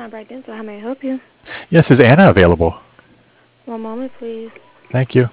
Albright Dental. How may I help you? Yes, is Anna available? One moment, please. Thank you.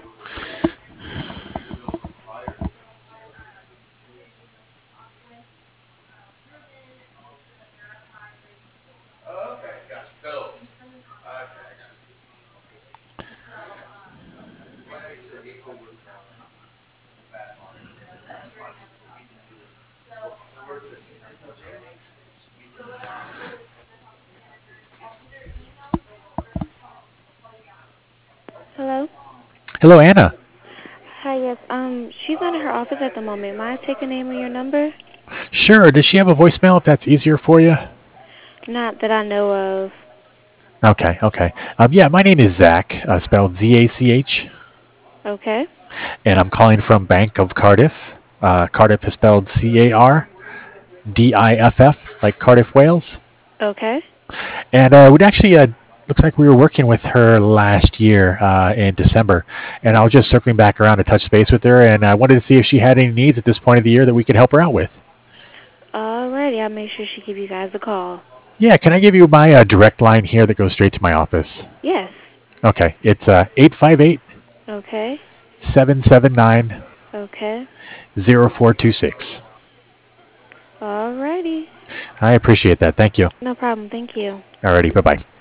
Hello? Hello, Anna. Hi, yes. She's not in her office at the moment. May I take a name and your number? Sure. Does she have a voicemail if that's easier for you? Not that I know of. Okay, okay. Yeah, my name is Zach, spelled Z-A-C-H, Okay. and I'm calling from Bank of Cardiff. Cardiff is spelled C-A-R-D-I-F-F, like Cardiff, Wales. Okay. And we'd actually, looks like we were working with her last year in December, and I was just circling back around to touch base with her, and I wanted to see if she had any needs at this point of the year that we could help her out with. Alrighty, I'll make sure she give you guys a call. Yeah, can I give you my direct line here that goes straight to my office? Yes. Okay, it's 858 Okay. 779 Okay. 0426. Alrighty. I appreciate that. Thank you. No problem. Thank you. Alrighty, bye bye.